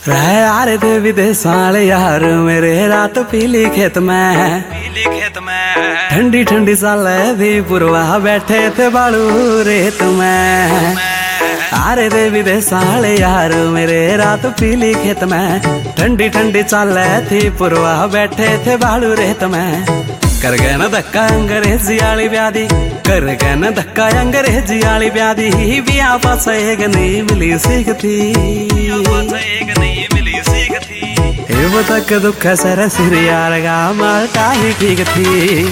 रह यार थे विदेश वाले यार मेरे रात पीली खेत में ठंडी ठंडी साल भी पुरवा बैठे थे बालू रेत में। आरे थे विदेश वाले यार मेरे रात पीली खेत में ठंडी ठंडी चाल थी पुरवा बैठे थे बालू रेत में। कर गए न धक्का अंग्रेजी वाली व्याधि कर गए न धक्का अंग्रेजी वाली व्याधि बिया पास एक नहीं मिली सीखती तक दुख सर सिर यार गा मालटा ही ठीक थी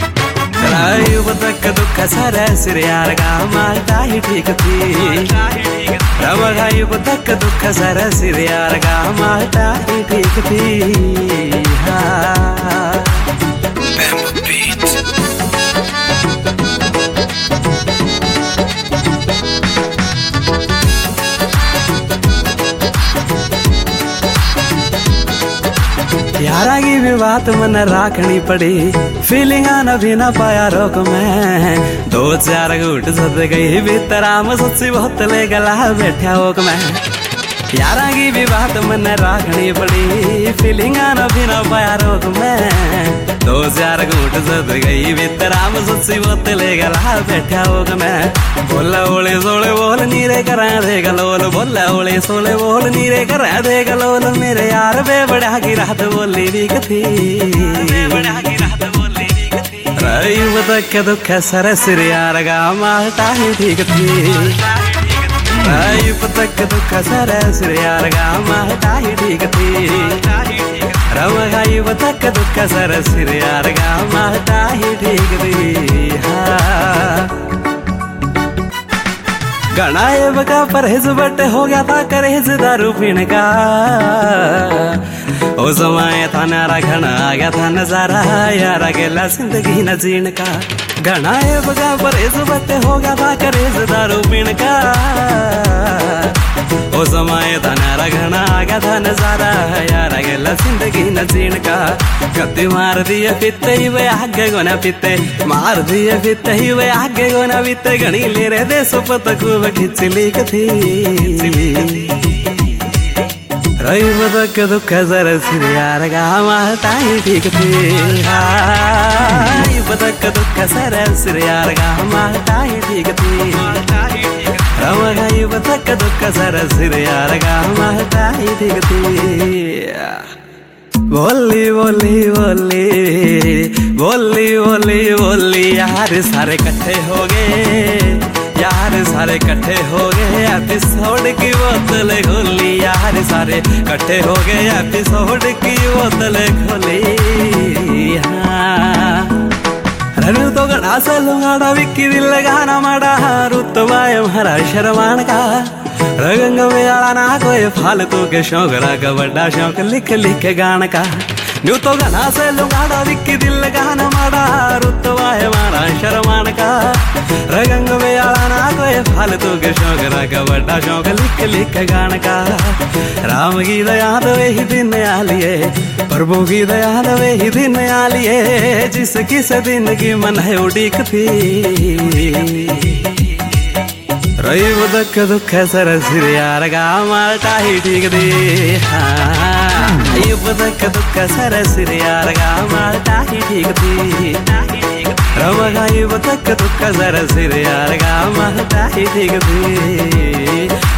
तक दुख सर सिर यार गा मालटा ही ठीक थी तक दुख सर सिर यार गा मालटा ही ठीक थी। यारा की भी बात मन राखनी पड़ी फीलिंग आना भी ना पाया रोक में दो चार घूट सद गई भीतराम सच्ची बहुत ले गला बैठा होक में। यारा की भी बात मन राखनी पड़ी फीलिंग आना भी ना पाया रोक में दो चार घूट सद गई भीतराम सच्ची बहुत ले गला बैठा होक में। बोला ओले सोले बोल नीरे करा दे गलोल बोला ओले सोले बोल नीरे करा दे गलोल मेरे यार बे बड़ा की रात बोली भी कथी रही तक दुख सर सिर यार गा मालटा ही ठीक थी तक दुख सर सिर यार गा मालटा ही ठीक थी तक दुख सर सिर यार गा मालटा ही ठीक थी। गणाएब का परहेज बट हो गया था करेज दारू पीने का ओ समय था नारा घना आ गया था नजारा यारा गेला जिंदगी न जीने का। गणाएब का परहेज बट हो गया था करेज दारू पीने का ओ समय था नारा घना आ गया था नजारा यारा गेला जिंदगी न जीने का। कत्ती मार दिए पिते ही वे आगे गोना पिते मार दिए पिते ही वे आगे गोना पिते घनी ले रे दे सुपत खूब खिचली कथी रही तक दुख सर सिर यार गा मालटा ही ठीक थी तक दुख सर सिर यार गा मालटा ही ठीक थी तक दुख सर सिर यार गा मालटा ही ठीक थी। बोली बोली बोली बोली बोली बोली यार सारे इकट्ठे हो गए यार सारे इकट्ठे हो गए एपिसोड की बोतल खोली यार सारे इकट्ठे हो गए एपिसोड की बोतल खोली। रनु तो गणा से लुंगाड़ा विक्की दिल लगाना माड़ा रुतवाय हमारा शर्मान का रंग में आला ना कोई फालतू के शौक का बड़ा शौक लिख लिख गान का न्यू तो गना से लुगाड़ा विक्की दिल गाना माड़ा रुतवा है मारा शर्मान का रंग में आला ना कोई फालतू के शौक का बड़ा शौक लिख लिख गान का। राम की दया वे ही दिन आलिए प्रभु की दया वे ही दिन आलिए जिस किस दिन की मन है उड़ीक थी रही तक दुख सर सिर यार गा मालटा ही ठीक थी तक दुख सर सिर यार गा मालटा ही ठीक थी तक दुख सर सिर यार गा मालटा ही ठीक थी।